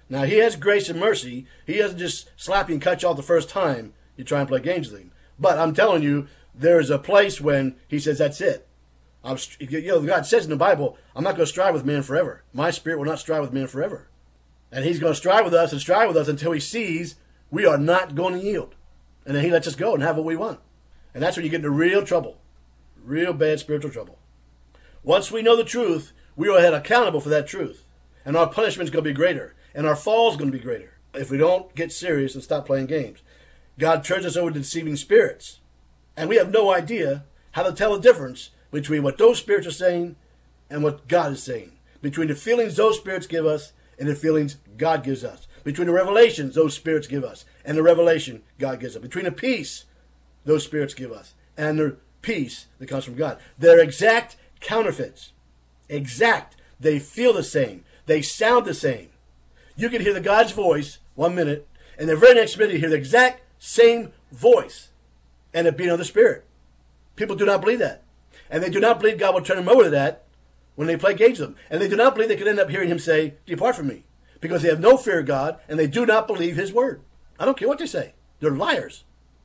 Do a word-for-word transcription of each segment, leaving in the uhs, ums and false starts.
Now, he has grace and mercy. He doesn't just slap you and cut you off the first time you try and play games with him. But I'm telling you, there's a place when he says, that's it. I'm, you know, God says in the Bible, I'm not going to strive with man forever. My spirit will not strive with man forever. And he's going to strive with us and strive with us until he sees we are not going to yield. And then he lets us go and have what we want. And that's when you get into real trouble. Real bad spiritual trouble. Once we know the truth, we are held accountable for that truth. And our punishment is going to be greater. And our fall is going to be greater. If we don't get serious and stop playing games. God turns us over to deceiving spirits. And we have no idea how to tell the difference between what those spirits are saying and what God is saying. Between the feelings those spirits give us and the feelings God gives us. Between the revelations those spirits give us and the revelation God gives us. Between the peace those spirits give us and the peace that comes from God. They're exact counterfeits. Exact. They feel the same. They sound the same. You can hear the God's voice one minute, and the very next minute you hear the exact same voice, and it be another spirit. People do not believe that. And they do not believe God will turn them over to that when they play games with them. And they do not believe they could end up hearing him say, depart from me. Because they have no fear of God, and they do not believe his word. I don't care what they say. They're liars.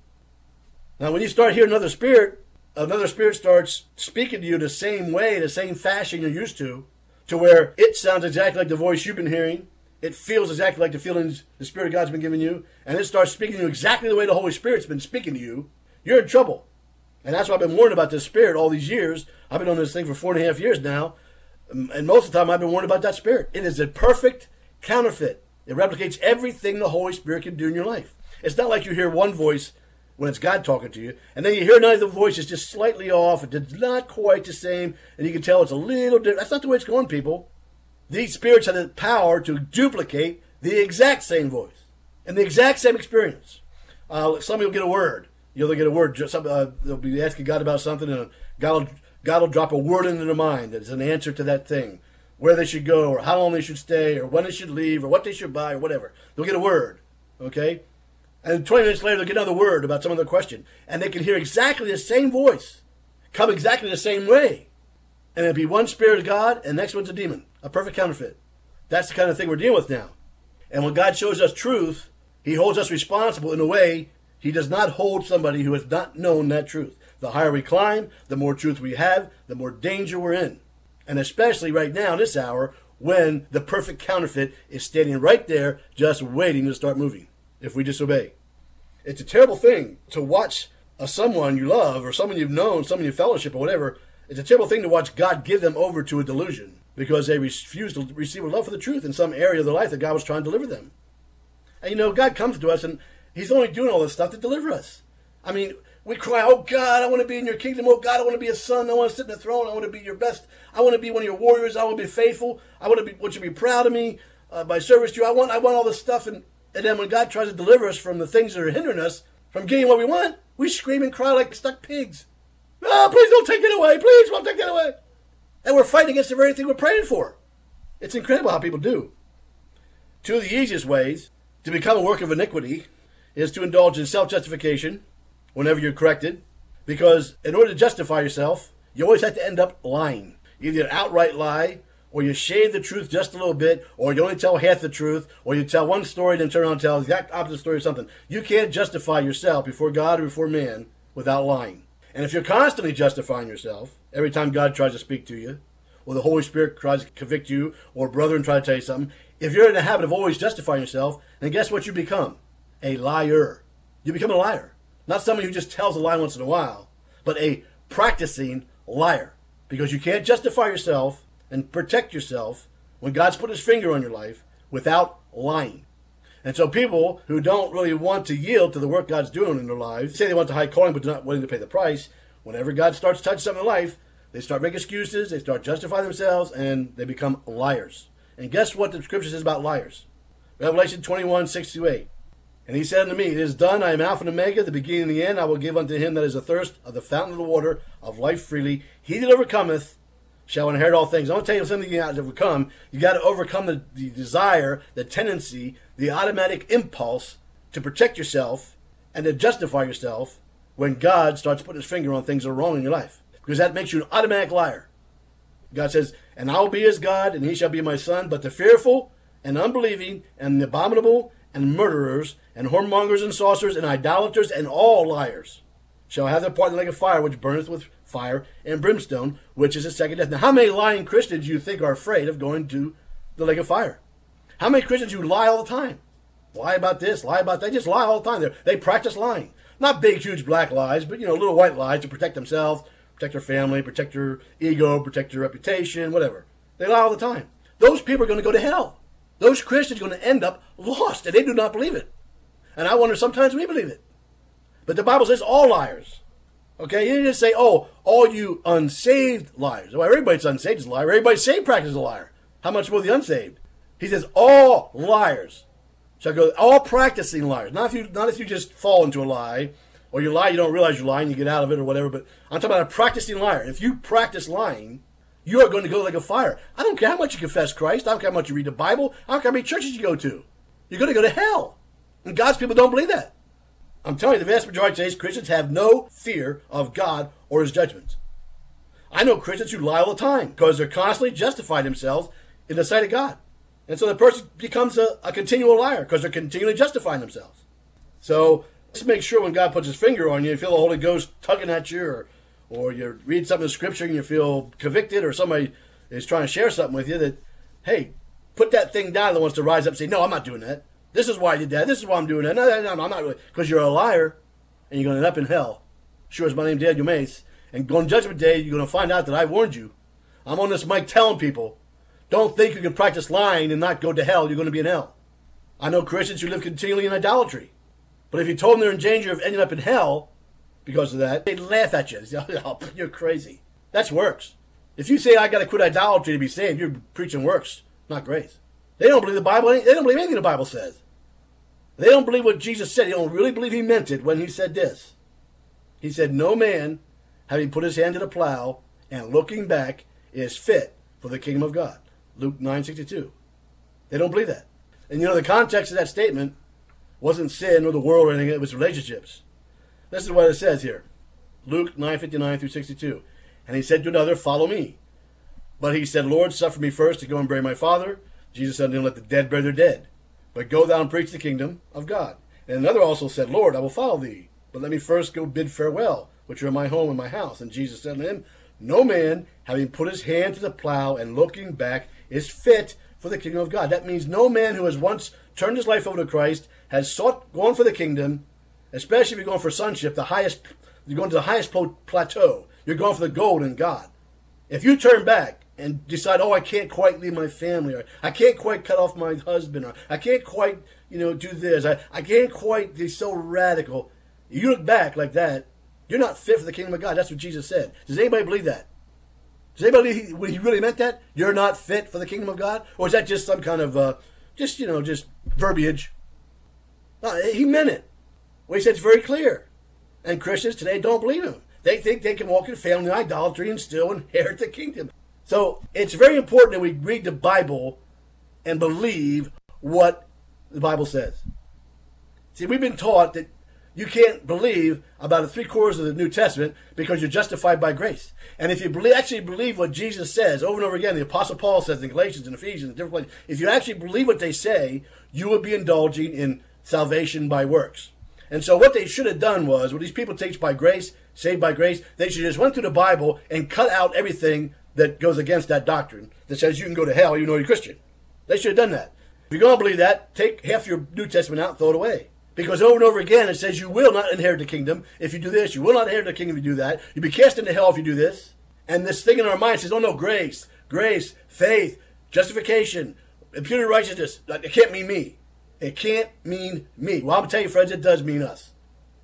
Now, when you start hearing another spirit, another spirit starts speaking to you the same way, the same fashion you're used to, to where it sounds exactly like the voice you've been hearing. It feels exactly like the feelings the Spirit of God's been giving you. And it starts speaking to you exactly the way the Holy Spirit's been speaking to you. You're in trouble. And that's why I've been warned about this spirit all these years. I've been on this thing for four and a half years now. And most of the time I've been warned about that spirit. It is a perfect counterfeit. It replicates everything the Holy Spirit can do in your life. It's not like you hear one voice when it's God talking to you, and then you hear another voice is just slightly off. It's not quite the same, and you can tell it's a little different. That's not the way it's going, people. These spirits have the power to duplicate the exact same voice and the exact same experience. Uh, somebody will get a word. You know, they'll get a word. Some, uh, they'll be asking God about something, and God will, God will drop a word into their mind that is an answer to that thing, where they should go, or how long they should stay, or when they should leave, or what they should buy, or whatever. They'll get a word, okay? And twenty minutes later, they'll get another word about some other question, and they can hear exactly the same voice, come exactly the same way. And it'll be one spirit of God, and the next one's a demon, a perfect counterfeit. That's the kind of thing we're dealing with now. And when God shows us truth, he holds us responsible in a way he does not hold somebody who has not known that truth. The higher we climb, the more truth we have, the more danger we're in. And especially right now, this hour, when the perfect counterfeit is standing right there, just waiting to start moving, if we disobey. It's a terrible thing to watch a someone you love, or someone you've known, someone you fellowship, or whatever. It's a terrible thing to watch God give them over to a delusion because they refuse to receive a love for the truth in some area of their life that God was trying to deliver them. And you know, God comes to us, and he's only doing all this stuff to deliver us. I mean, we cry, oh God, I want to be in your kingdom. Oh God, I want to be a son. I want to sit in the throne. I want to be your best. I want to be one of your warriors. I want to be faithful. I want to be, want you to be proud of me uh, by service to you. I want, I want all this stuff. And, and then when God tries to deliver us from the things that are hindering us from getting what we want, we scream and cry like stuck pigs. Oh, please don't take it away. Please don't take it away. And we're fighting against the very thing we're praying for. It's incredible how people do. Two of the easiest ways to become a work of iniquity is to indulge in self-justification whenever you're corrected. Because in order to justify yourself, you always have to end up lying. Either an outright lie, or you shade the truth just a little bit, or you only tell half the truth, or you tell one story and then turn around and tell the exact opposite story or something. You can't justify yourself before God or before man without lying. And if you're constantly justifying yourself, every time God tries to speak to you, or the Holy Spirit tries to convict you, or a brother and try to tell you something, if you're in the habit of always justifying yourself, then guess what you become? A liar. You become a liar. Not somebody who just tells a lie once in a while, but a practicing liar. Because you can't justify yourself and protect yourself when God's put his finger on your life without lying. And so people who don't really want to yield to the work God's doing in their lives, say they want the high calling but they're not willing to pay the price, whenever God starts touching something in life, they start making excuses, they start justifying themselves, and they become liars. And guess what the scripture says about liars? Revelation twenty-one, six to eight. And he said unto me, it is done, I am Alpha and Omega, the beginning and the end. I will give unto him that is athirst of the fountain of the water of life freely. He that overcometh shall inherit all things. I want to tell you something you got to overcome. You got to overcome the, the desire, the tendency, the automatic impulse to protect yourself and to justify yourself when God starts putting his finger on things that are wrong in your life. Because that makes you an automatic liar. God says, and I will be his God, and he shall be my son. But the fearful and unbelieving, and abominable, and murderers, and whoremongers, and sorcerers, and idolaters, and all liars shall have their part in the lake of fire, which burneth with fire and brimstone, which is the second death. Now, how many lying Christians do you think are afraid of going to the lake of fire? How many Christians who lie all the time? Lie about this, lie about that. They just lie all the time. They're, they practice lying. Not big, huge black lies, but, you know, little white lies to protect themselves, protect their family, protect their ego, protect their reputation, whatever. They lie all the time. Those people are going to go to hell. Those Christians are going to end up lost, and they do not believe it. And I wonder, sometimes we believe it. But the Bible says all liars. Okay, you didn't just say, oh, all you unsaved liars. Well, everybody's unsaved is a liar. Everybody saved practices a liar. How much more the unsaved? He says all liars shall go, all practicing liars. Not if you not if you just fall into a lie, or you lie, you don't realize you're lying, you get out of it or whatever, but I'm talking about a practicing liar. If you practice lying, you are going to go like a fire. I don't care how much you confess Christ. I don't care how much you read the Bible. I don't care how many churches you go to. You're going to go to hell. And God's people don't believe that. I'm telling you, the vast majority of today's Christians have no fear of God or his judgments. I know Christians who lie all the time because they're constantly justifying themselves in the sight of God. And so the person becomes a, a continual liar because they're continually justifying themselves. So let's make sure when God puts his finger on you, you feel the Holy Ghost tugging at you, or, or you read something in Scripture and you feel convicted, or somebody is trying to share something with you, that, hey, put that thing down that wants to rise up and say, no, I'm not doing that. This is why I did that. This is why I'm doing that. No, no, no, I'm not really. Because you're a liar, and you're going to end up in hell. Sure as my name's Daniel Mace. And on Judgment Day, you're going to find out that I warned you. I'm on this mic telling people, don't think you can practice lying and not go to hell. You're going to be in hell. I know Christians who live continually in idolatry. But if you told them they're in danger of ending up in hell because of that, they'd laugh at you. They'd say, oh, you're crazy. That's works. If you say I got to quit idolatry to be saved, you're preaching works, not grace. They don't believe the Bible. They don't believe anything the Bible says. They don't believe what Jesus said. They don't really believe he meant it when he said this. He said, no man, having put his hand to the plow and looking back, is fit for the kingdom of God. Luke nine sixty-two. They don't believe that. And you know, the context of that statement wasn't sin or the world or anything. It was relationships. This is what it says here. Luke nine fifty-nine through sixty-two. And he said to another, follow me. But he said, Lord, suffer me first to go and bury my father. Jesus said to him, let the dead bury their dead. But go thou and preach the kingdom of God. And another also said, Lord, I will follow thee. But let me first go bid farewell, which are my home and my house. And Jesus said to him, no man, having put his hand to the plow and looking back, is fit for the kingdom of God. That means no man who has once turned his life over to Christ, has sought, gone for the kingdom, especially if you're going for sonship, the highest, you're going to the highest plateau. You're going for the gold in God. If you turn back and decide, oh, I can't quite leave my family, or I can't quite cut off my husband, or I can't quite, you know, do this, I, I can't quite be so radical. You look back like that, you're not fit for the kingdom of God. That's what Jesus said. Does anybody believe that? Does anybody believe when he really meant that? You're not fit for the kingdom of God? Or is that just some kind of, uh, just, you know, just verbiage? No, he meant it. Well, he said it's very clear. And Christians today don't believe him. They think they can walk in family idolatry and still inherit the kingdom. So it's very important that we read the Bible and believe what the Bible says. See, we've been taught that you can't believe about three quarters of the New Testament because you're justified by grace. And if you believe, actually believe what Jesus says over and over again, the Apostle Paul says in Galatians and Ephesians and different places, if you actually believe what they say, you will be indulging in salvation by works. And so what they should have done was, what these people teach by grace, saved by grace, they should just went through the Bible and cut out everything that goes against that doctrine that says you can go to hell even though you're a Christian. They should have done that. If you're going to believe that, take half your New Testament out and throw it away. Because over and over again it says you will not inherit the kingdom if you do this. You will not inherit the kingdom if you do that. You'll be cast into hell if you do this. And this thing in our mind says, oh no, grace, grace, faith, justification, imputed righteousness. It can't mean me. It can't mean me. Well, I'm going to tell you, friends, it does mean us.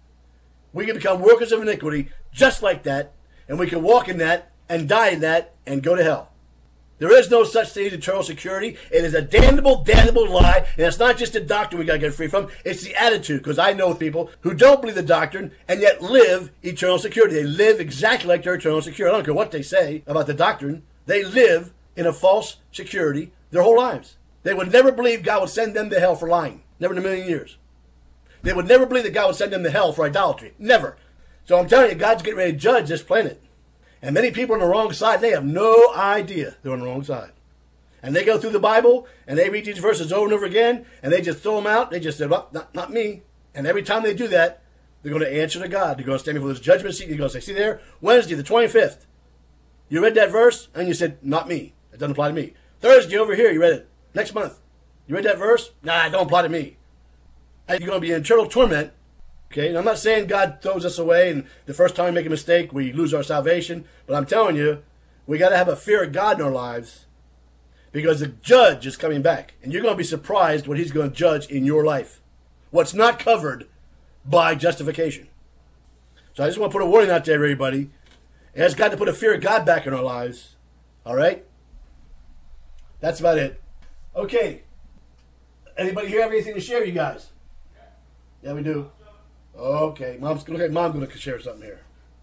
We can become workers of iniquity just like that, and we can walk in that and die in that and go to hell. There is no such thing as eternal security. It is a damnable, damnable lie, and it's not just a doctrine we got to get free from. It's the attitude, because I know people who don't believe the doctrine and yet live eternal security. They live exactly like they're eternal security. I don't care what they say about the doctrine. They live in a false security their whole lives. They would never believe God would send them to hell for lying. Never in a million years. They would never believe that God would send them to hell for idolatry. Never. So I'm telling you, God's getting ready to judge this planet. And many people on the wrong side, they have no idea they're on the wrong side. And they go through the Bible, and they read these verses over and over again, and they just throw them out. They just say, well, not, not me. And every time they do that, they're going to answer to God. They're going to stand before this judgment seat. They're going to say, see there, Wednesday the twenty-fifth. You read that verse, and you said, not me. It doesn't apply to me. Thursday over here, you read it. Next month. You read that verse? Nah, it don't apply to me. And you're going to be in eternal torment. Okay, and I'm not saying God throws us away, and the first time we make a mistake, we lose our salvation. But I'm telling you, we got to have a fear of God in our lives, because the judge is coming back. And you're going to be surprised what he's going to judge in your life. What's not covered by justification. So I just want to put a warning out there, everybody. It has got to put a fear of God back in our lives. All right? That's about it. Okay. Anybody here have anything to share, you guys? Yeah, we do. Okay. Mom's okay. Mom's going to share something here.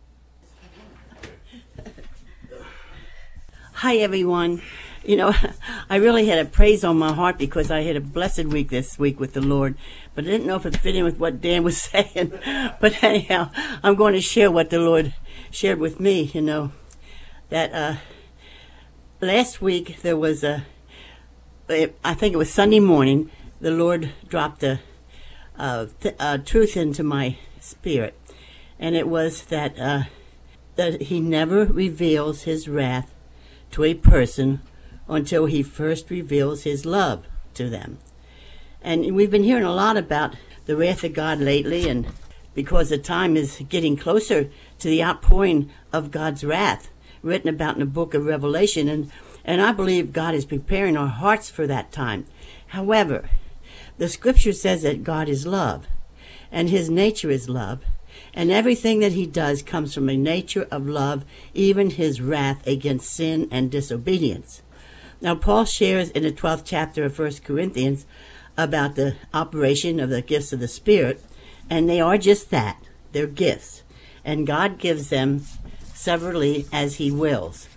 Hi, everyone. You know, I really had a praise on my heart because I had a blessed week this week with the Lord, but I didn't know if it fit in with what Dan was saying. But anyhow, I'm going to share what the Lord shared with me, you know, that uh, last week there was a, I think it was Sunday morning, the Lord dropped a, a, a truth into my spirit, and it was that, uh, that he never reveals his wrath to a person until he first reveals his love to them. And we've been hearing a lot about the wrath of God lately, and because the time is getting closer to the outpouring of God's wrath written about in the book of Revelation, and, and I believe God is preparing our hearts for that time. However, the scripture says that God is love, and his nature is love, and everything that he does comes from a nature of love, even his wrath against sin and disobedience. Now, Paul shares in the twelfth chapter of First Corinthians about the operation of the gifts of the Spirit, and they are just that. They're gifts. And God gives them severally as he wills.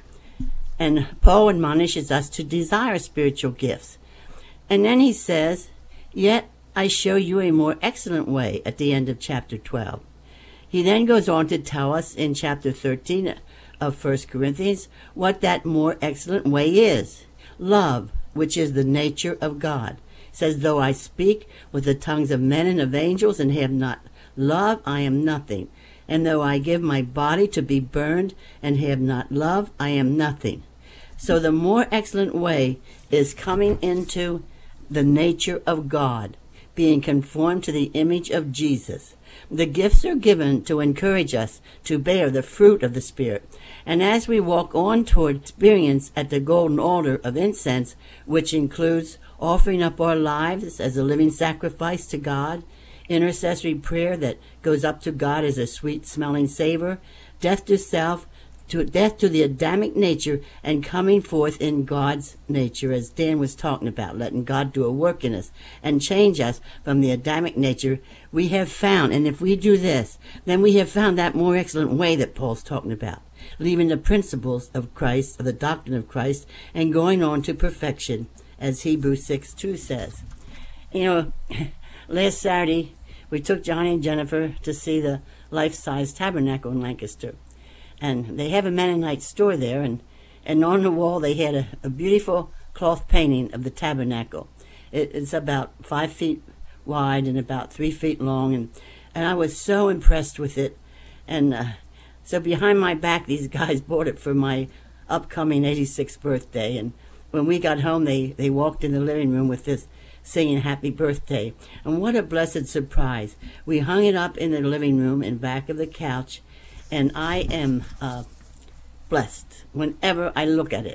And Paul admonishes us to desire spiritual gifts. And then he says, yet I show you a more excellent way at the end of chapter twelve. He then goes on to tell us in chapter thirteen of First Corinthians what that more excellent way is. Love, which is the nature of God. It says, though I speak with the tongues of men and of angels and have not love, I am nothing. And though I give my body to be burned and have not love, I am nothing. So the more excellent way is coming into the nature of God, being conformed to the image of Jesus. The gifts are given to encourage us to bear the fruit of the Spirit. And as we walk on toward experience at the golden altar of incense, which includes offering up our lives as a living sacrifice to God, intercessory prayer that goes up to God as a sweet-smelling savor, death to self, to death to the Adamic nature, and coming forth in God's nature, as Dan was talking about, letting God do a work in us and change us from the Adamic nature, we have found, and if we do this, then we have found that more excellent way that Paul's talking about, leaving the principles of Christ, of the doctrine of Christ, and going on to perfection, as Hebrews six two says. You know, last Saturday, we took Johnny and Jennifer to see the life-size tabernacle in Lancaster. And they have a Mennonite store there, and, and on the wall they had a, a beautiful cloth painting of the tabernacle. It, it's about five feet wide and about three feet long, and, and I was so impressed with it. And uh, so behind my back, these guys bought it for my upcoming eighty-sixth birthday. And when we got home, they, they walked in the living room with this singing happy birthday. And what a blessed surprise. We hung it up in the living room in back of the couch, and I am uh, blessed whenever I look at it.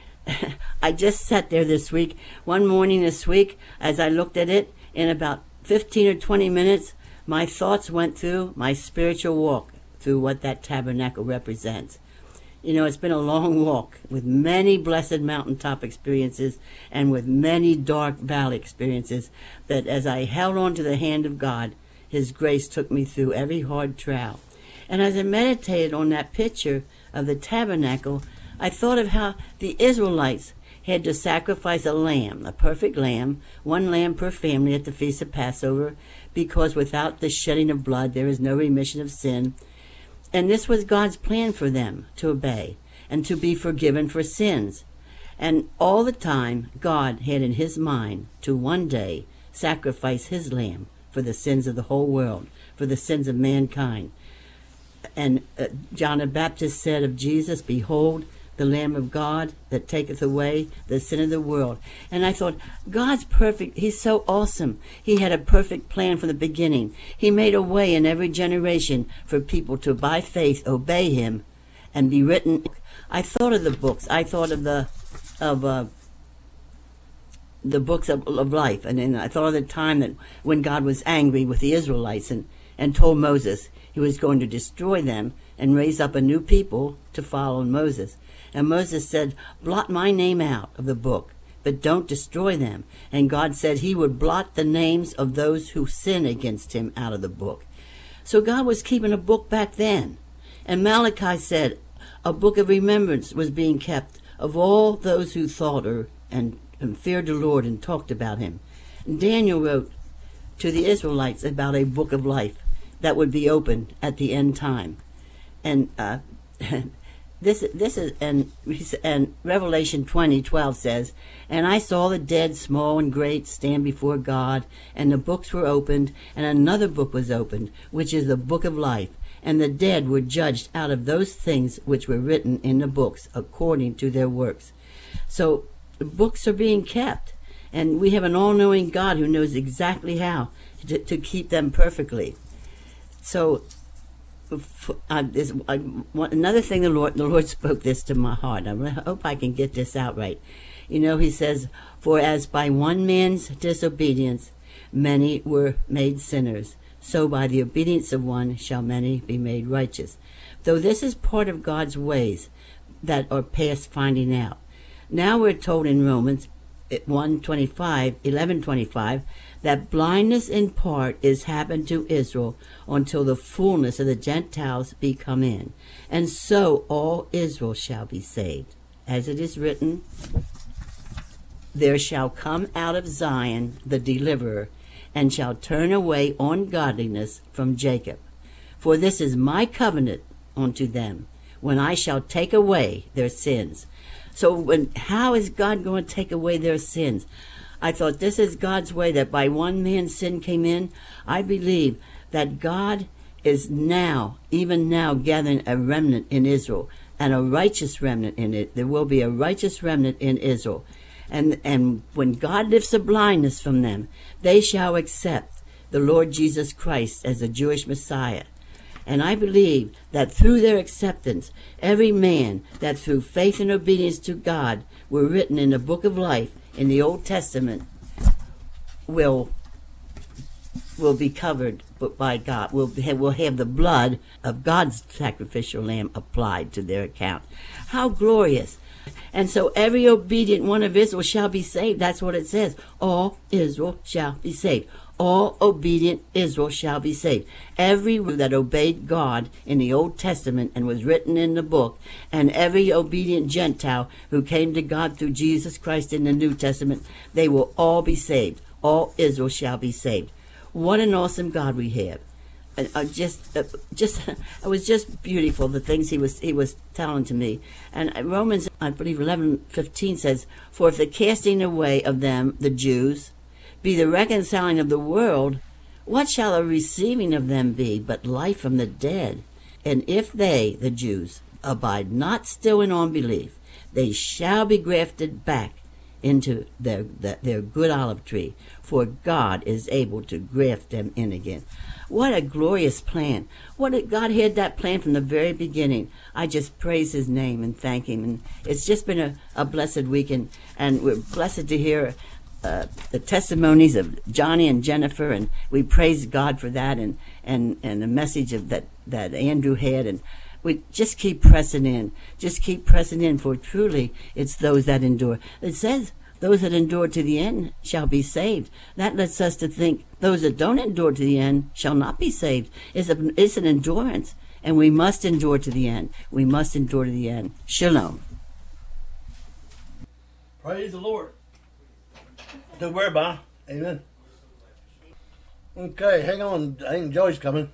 I just sat there this week, one morning this week, as I looked at it, in about fifteen or twenty minutes, my thoughts went through my spiritual walk, through what that tabernacle represents. You know, it's been a long walk with many blessed mountaintop experiences and with many dark valley experiences, that as I held on to the hand of God, his grace took me through every hard trial. And as I meditated on that picture of the tabernacle, I thought of how the Israelites had to sacrifice a lamb, a perfect lamb, one lamb per family at the Feast of Passover, because without the shedding of blood there is no remission of sin. And this was God's plan for them to obey and to be forgiven for sins. And all the time, God had in his mind to one day sacrifice his lamb for the sins of the whole world, for the sins of mankind. And uh, John the Baptist said of Jesus, "Behold, the Lamb of God that taketh away the sin of the world." And I thought, God's perfect. He's so awesome. He had a perfect plan from the beginning. He made a way in every generation for people to, by faith, obey him and be written. I thought of the books. I thought of the of uh, the books of, of life. And then I thought of the time that when God was angry with the Israelites and, and told Moses he was going to destroy them and raise up a new people to follow Moses. And Moses said, "Blot my name out of the book, but don't destroy them." And God said he would blot the names of those who sin against him out of the book. So God was keeping a book back then. And Malachi said a book of remembrance was being kept of all those who thought or and, and feared the Lord and talked about him. And Daniel wrote to the Israelites about a book of life that would be opened at the end time. And uh, this this is and and Revelation twenty twelve says, "And I saw the dead, small and great, stand before God, and the books were opened, and another book was opened, which is the book of life. And the dead were judged out of those things which were written in the books according to their works." So the books are being kept, and we have an all-knowing God who knows exactly how to, to keep them perfectly. So uh, this, uh, another thing, the Lord, the Lord spoke this to my heart. I hope I can get this out right. You know, he says, "For as by one man's disobedience many were made sinners, so by the obedience of one shall many be made righteous." Though this is part of God's ways that are past finding out. Now we're told in Romans one twenty-five, eleven twenty-five, that blindness in part is happened to Israel until the fullness of the Gentiles be come in. And so all Israel shall be saved. As it is written, "There shall come out of Zion the deliverer, and shall turn away ungodliness from Jacob. For this is my covenant unto them, when I shall take away their sins." So when, how is God going to take away their sins? I thought this is God's way, that by one man's sin came in. I believe that God is now, even now, gathering a remnant in Israel, and a righteous remnant in it. There will be a righteous remnant in Israel. And and when God lifts the blindness from them, they shall accept the Lord Jesus Christ as the Jewish Messiah. And I believe that through their acceptance, every man that through faith and obedience to God were written in the book of life in the Old Testament will will be covered by God, will have, will have the blood of God's sacrificial lamb applied to their account. How glorious! And so every obedient one of Israel shall be saved. That's what it says. All Israel shall be saved. All obedient Israel shall be saved. Every that obeyed God in the Old Testament and was written in the book, and every obedient Gentile who came to God through Jesus Christ in the New Testament, they will all be saved. All Israel shall be saved. What an awesome God we have! Uh, uh, just, uh, just, it was just beautiful, the things he was he was telling to me. And Romans, I believe, eleven fifteen says, "For if the casting away of them, the Jews, be the reconciling of the world, what shall the receiving of them be but life from the dead? And if they, the Jews, abide not still in unbelief, they shall be grafted back into their, their, their good olive tree, for God is able to graft them in again." What a glorious plan. What a, God had that plan from the very beginning. I just praise his name and thank him. And it's just been a, a blessed week, and, and we're blessed to hear Uh, the testimonies of Johnny and Jennifer, and we praise God for that, and and and the message of that that Andrew had, and we just keep pressing in, just keep pressing in, for truly it's those that endure. It says those that endure to the end shall be saved. That lets us to think those that don't endure to the end shall not be saved. It's a, it's an endurance, and we must endure to the end. We must endure to the end. Shalom. Praise the Lord. Good word, Bob. Amen. Okay, hang on. I think Joey's coming.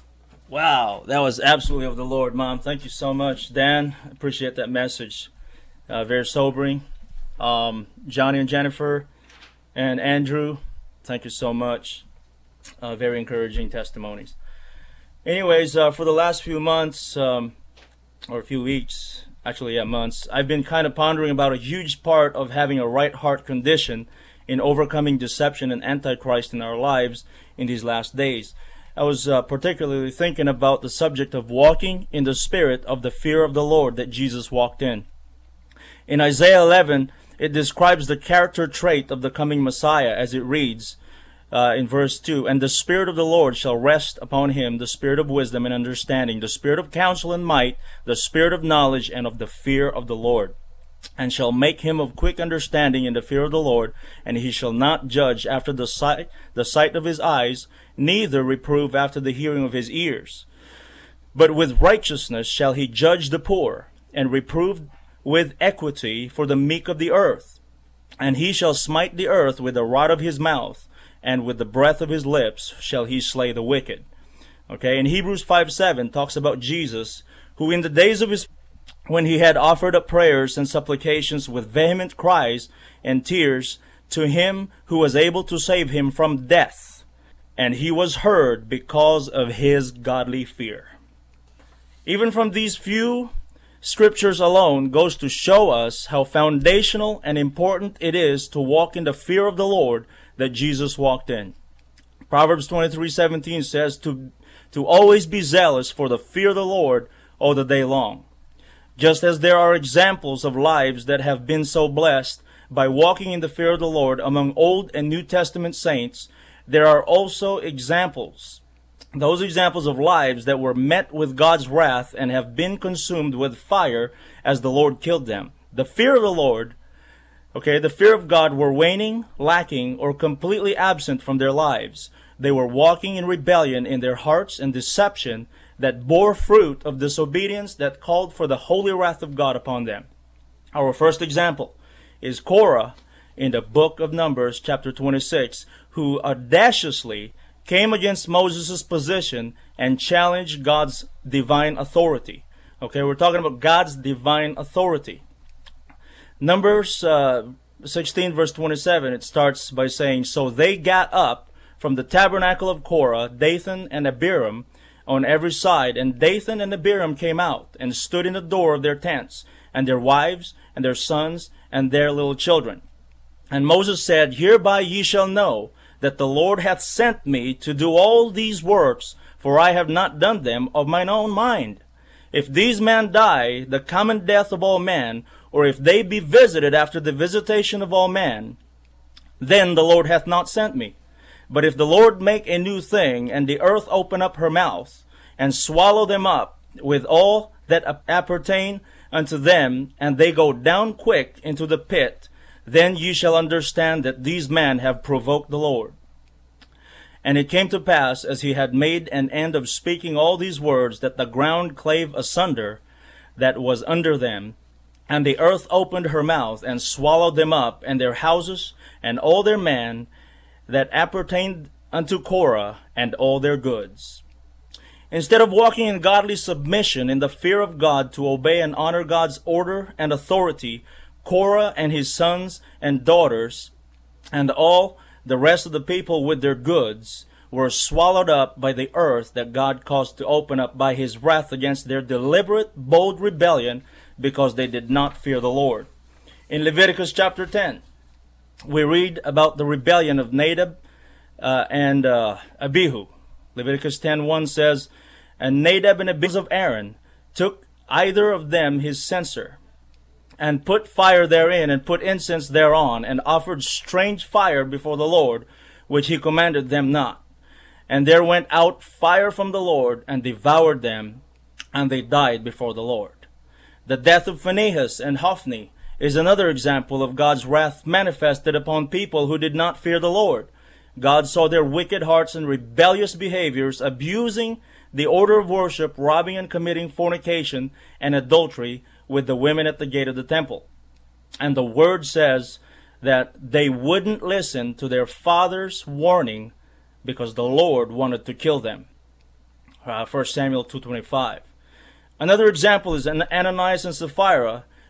Wow, that was absolutely of the Lord, Mom. Thank you so much, Dan. I appreciate that message. Uh, very sobering. Um, Johnny and Jennifer and Andrew, thank you so much. Uh, very encouraging testimonies. Anyways, uh, for the last few months, um, or a few weeks, actually, yeah, months, I've been kind of pondering about a huge part of having a right heart condition in overcoming deception and antichrist in our lives in these last days. I was uh, particularly thinking about the subject of walking in the spirit of the fear of the Lord that Jesus walked in. In Isaiah eleven, it describes the character trait of the coming Messiah as it reads uh, in verse two, "And the Spirit of the Lord shall rest upon him, the Spirit of wisdom and understanding, the Spirit of counsel and might, the Spirit of knowledge and of the fear of the Lord. And shall make him of quick understanding in the fear of the Lord, and he shall not judge after the sight, the sight of his eyes, neither reprove after the hearing of his ears. But with righteousness shall he judge the poor, and reprove with equity for the meek of the earth. And he shall smite the earth with the rod of his mouth, and with the breath of his lips shall he slay the wicked." Okay, and Hebrews five seven talks about Jesus, who in the days of his when he had offered up prayers and supplications with vehement cries and tears to him who was able to save him from death, and he was heard because of his godly fear. Even from these few scriptures alone goes to show us how foundational and important it is to walk in the fear of the Lord that Jesus walked in. Proverbs twenty-three seventeen says to, to always be zealous for the fear of the Lord all the day long. Just as there are examples of lives that have been so blessed by walking in the fear of the Lord among Old and New Testament saints, there are also examples, those examples of lives that were met with God's wrath and have been consumed with fire as the Lord killed them. The fear of the Lord, okay, the fear of God were waning, lacking, or completely absent from their lives. They were walking in rebellion in their hearts and deception that bore fruit of disobedience that called for the holy wrath of God upon them. Our first example is Korah in the book of Numbers, chapter twenty-six, who audaciously came against Moses' position and challenged God's divine authority. Okay, we're talking about God's divine authority. Numbers uh, sixteen, verse twenty-seven, it starts by saying, "So they got up from the tabernacle of Korah, Dathan and Abiram, on every side, and Dathan and Abiram came out, and stood in the door of their tents, and their wives, and their sons, and their little children. And Moses said, Hereby ye shall know that the Lord hath sent me to do all these works, for I have not done them of mine own mind. If these men die the common death of all men, or if they be visited after the visitation of all men, then the Lord hath not sent me. But if the Lord make a new thing, and the earth open up her mouth, and swallow them up with all that appertain unto them, and they go down quick into the pit, then ye shall understand that these men have provoked the Lord. And it came to pass, as he had made an end of speaking all these words, that the ground clave asunder that was under them, and the earth opened her mouth, and swallowed them up, and their houses, and all their men that appertained unto Korah, and all their goods." Instead of walking in godly submission in the fear of God to obey and honor God's order and authority, Korah and his sons and daughters and all the rest of the people with their goods were swallowed up by the earth that God caused to open up by his wrath against their deliberate, bold rebellion because they did not fear the Lord. In Leviticus chapter ten, we read about the rebellion of Nadab uh, and uh, Abihu. Leviticus ten one says, "And Nadab and Abihu of Aaron took either of them his censer, and put fire therein, and put incense thereon, and offered strange fire before the Lord, which he commanded them not. And there went out fire from the Lord, and devoured them, and they died before the Lord." The death of Phinehas and Hophni is another example of God's wrath manifested upon people who did not fear the Lord. God saw their wicked hearts and rebellious behaviors, abusing the order of worship, robbing and committing fornication and adultery with the women at the gate of the temple. And the word says that they wouldn't listen to their father's warning because the Lord wanted to kill them. Uh, First Samuel two twenty-five. Another example is Ananias and Sapphira,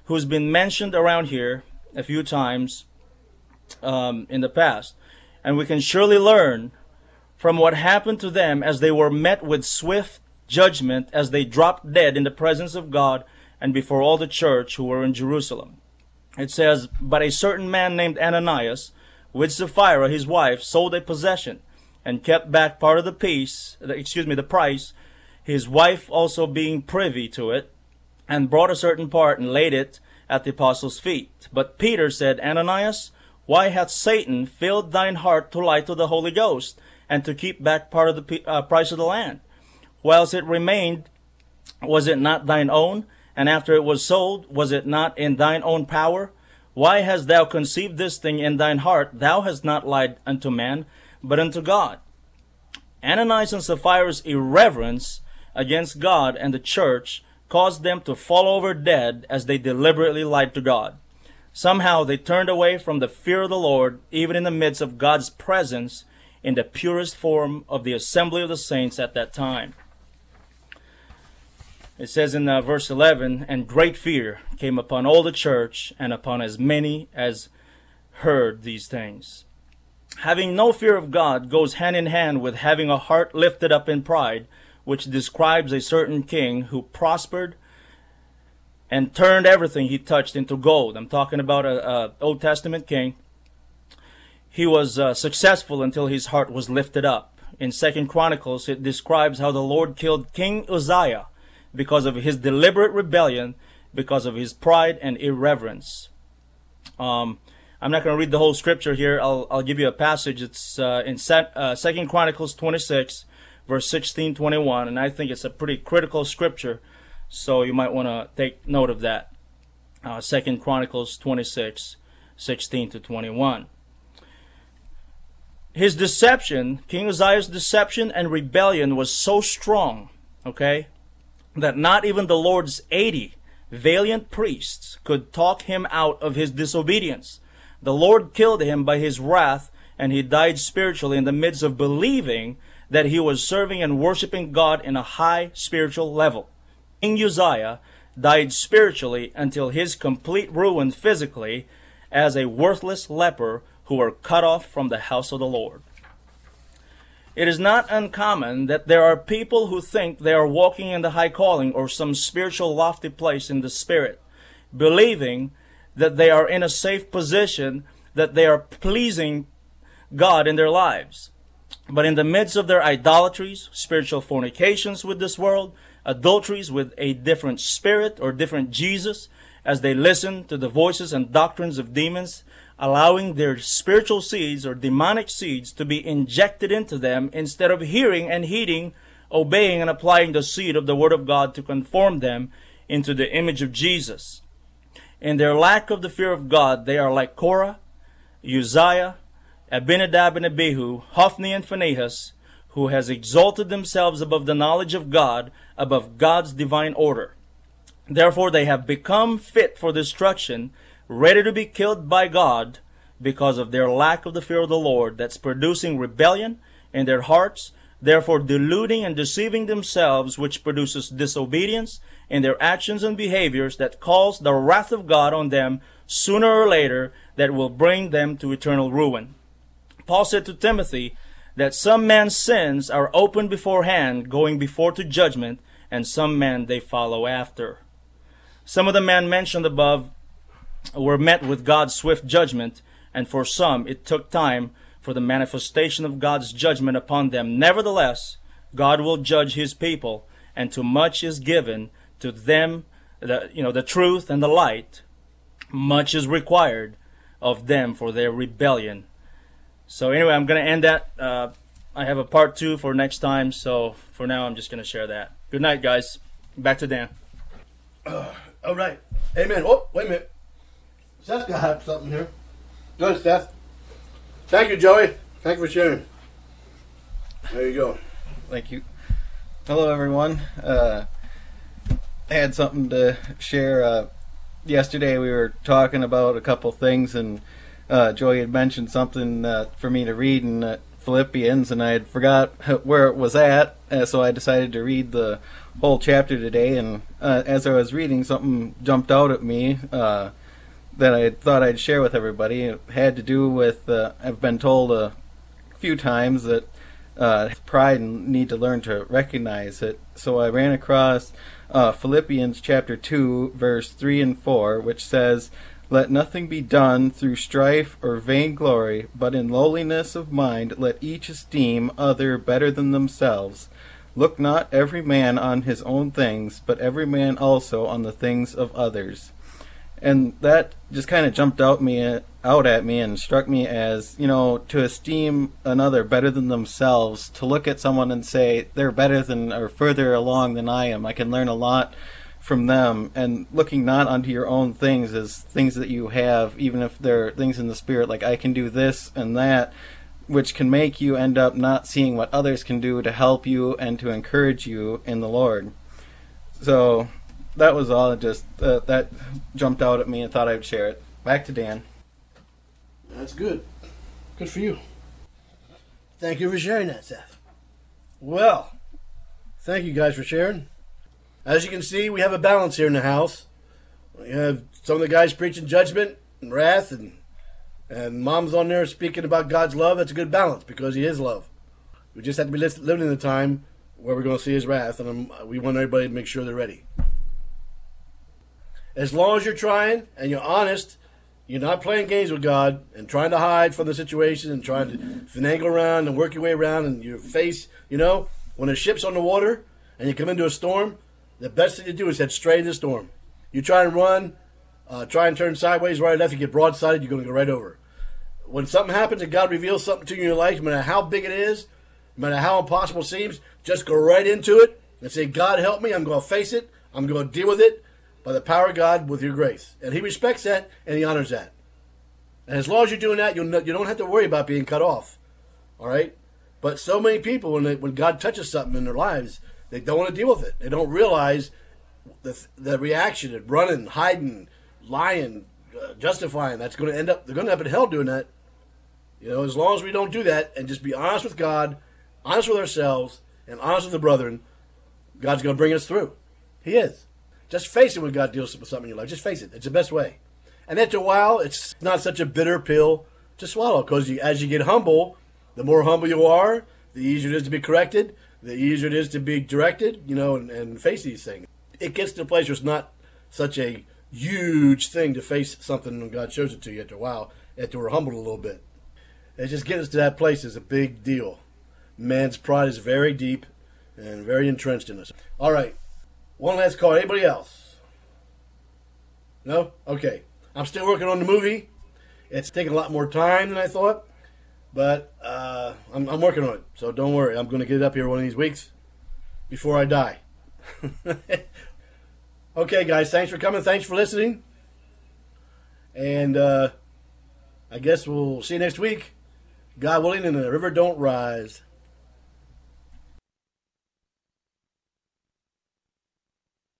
who's been mentioned around here a few times um, in the past. And we can surely learn from what happened to them as they were met with swift judgment as they dropped dead in the presence of God and before all the church who were in Jerusalem. It says, "But a certain man named Ananias, with Sapphira his wife, sold a possession and kept back part of the piece, excuse me, the price, his wife also being privy to it, and brought a certain part and laid it at the apostles' feet. But Peter said, Ananias, why hath Satan filled thine heart to lie to the Holy Ghost, and to keep back part of the uh, price of the land? Whilst it remained, was it not thine own? And after it was sold, was it not in thine own power? Why hast thou conceived this thing in thine heart? Thou hast not lied unto man, but unto God." Ananias and Sapphira's irreverence against God and the church caused them to fall over dead as they deliberately lied to God. Somehow they turned away from the fear of the Lord, even in the midst of God's presence in the purest form of the assembly of the saints at that time. It says in uh, verse eleven, "And great fear came upon all the church and upon as many as heard these things." Having no fear of God goes hand in hand with having a heart lifted up in pride, which describes a certain king who prospered and turned everything he touched into gold. I'm talking about a, a Old Testament king. He was uh, successful until his heart was lifted up. In Second Chronicles, it describes how the Lord killed King Uzziah because of his deliberate rebellion, because of his pride and irreverence. Um, I'm not going to read the whole scripture here. I'll, I'll give you a passage. It's uh, in set, uh, Second Chronicles twenty-six, verse sixteen, twenty-one, and I think it's a pretty critical scripture, so you might want to take note of that. Uh, Second Chronicles twenty-six, sixteen to twenty-one. His deception, King Uzziah's deception and rebellion was so strong, okay, that not even the Lord's eighty valiant priests could talk him out of his disobedience. The Lord killed him by his wrath, and he died spiritually in the midst of believing that he was serving and worshiping God in a high spiritual level. King Uzziah died spiritually until his complete ruin physically as a worthless leper who were cut off from the house of the Lord. It is not uncommon that there are people who think they are walking in the high calling or some spiritual lofty place in the spirit, believing that they are in a safe position, that they are pleasing God in their lives. But in the midst of their idolatries, spiritual fornications with this world, adulteries with a different spirit or different Jesus, as they listen to the voices and doctrines of demons, allowing their spiritual seeds or demonic seeds to be injected into them instead of hearing and heeding, obeying and applying the seed of the Word of God to conform them into the image of Jesus. In their lack of the fear of God, they are like Korah, Uzziah, Abinadab and Abihu, Hophni and Phinehas, who has exalted themselves above the knowledge of God, above God's divine order. Therefore they have become fit for destruction, ready to be killed by God because of their lack of the fear of the Lord that's producing rebellion in their hearts, therefore deluding and deceiving themselves, which produces disobedience in their actions and behaviors that calls the wrath of God on them sooner or later, that will bring them to eternal ruin. Paul said to Timothy that some men's sins are open beforehand, going before to judgment, and some men they follow after. Some of the men mentioned above were met with God's swift judgment, and for some it took time for the manifestation of God's judgment upon them. Nevertheless, God will judge His people, and too much is given to them, the, you know, the truth and the light. Much is required of them for their rebellion. So anyway, I'm going to end that. Uh, I have a part two for next time, so for now I'm just going to share that. Good night, guys. Back to Dan. Uh, all right. Amen. Oh, wait a minute. Seth's got to have something here. Go ahead, Seth. Thank you, Joey. Thank you for sharing. There you go. Thank you. Hello, everyone. Uh, I had something to share. Uh, yesterday we were talking about a couple things, and uh, Joey had mentioned something uh, for me to read in uh, Philippians, and I had forgot where it was at, uh, so I decided to read the whole chapter today. And uh, as I was reading, something jumped out at me uh, that I thought I'd share with everybody. It had to do with, uh, I've been told a few times that uh, pride and need to learn to recognize it. So I ran across uh, Philippians chapter two, verse three and four, which says, "Let nothing be done through strife or vainglory, but in lowliness of mind let each esteem other better than themselves. Look not every man on his own things, but every man also on the things of others." And that just kind of jumped out me out at me and struck me as, you know, to esteem another better than themselves, to look at someone and say they're better than or further along than I am. I can learn a lot from them, and looking not onto your own things as things that you have, even if they're things in the spirit, like I can do this and that, which can make you end up not seeing what others can do to help you and to encourage you in the Lord. So that was all. It just uh, that jumped out at me and thought I'd share it. Back to Dan. That's good. Good for you. Thank you for sharing that, Seth. Well, thank you guys for sharing. As you can see, we have a balance here in the house. We have some of the guys preaching judgment and wrath, and and Mom's on there speaking about God's love. That's a good balance because He is love. We just have to be living in the time where we're going to see His wrath, and um, we want everybody to make sure they're ready. As long as you're trying and you're honest, you're not playing games with God and trying to hide from the situation and trying to finagle around and work your way around, and your face, you know, when a ship's on the water and you come into a storm, the best thing to do is head straight into the storm. You try and run, uh, try and turn sideways, right or left, you get broadsided, you're going to go right over. When something happens and God reveals something to you in your life, no matter how big it is, no matter how impossible it seems, just go right into it and say, God help me, I'm going to face it, I'm going to deal with it by the power of God with your grace. And He respects that and He honors that. And as long as you're doing that, you'll, you don't have to worry about being cut off. All right? But so many people, when, they, when God touches something in their lives, they don't want to deal with it. They don't realize the the reaction of running, hiding, lying, uh, justifying. That's going to end up. They're going to end up in hell doing that. You know, as long as we don't do that and just be honest with God, honest with ourselves, and honest with the brethren, God's going to bring us through. He is. Just face it when God deals with something in your life. Just face it. It's the best way. And after a while, it's not such a bitter pill to swallow, because you, as you get humble, the more humble you are, the easier it is to be corrected, the easier it is to be directed, you know, and, and face these things. It gets to a place where it's not such a huge thing to face something when God shows it to you after a while, after we're humbled a little bit. It just getting us to that place is a big deal. Man's pride is very deep and very entrenched in us. All right. One last call. Anybody else? No? Okay. I'm still working on the movie. It's taking a lot more time than I thought, but uh, I'm, I'm working on it. So don't worry. I'm going to get it up here one of these weeks before I die. Okay, guys. Thanks for coming. Thanks for listening. And uh, I guess we'll see you next week. God willing, and the river don't rise.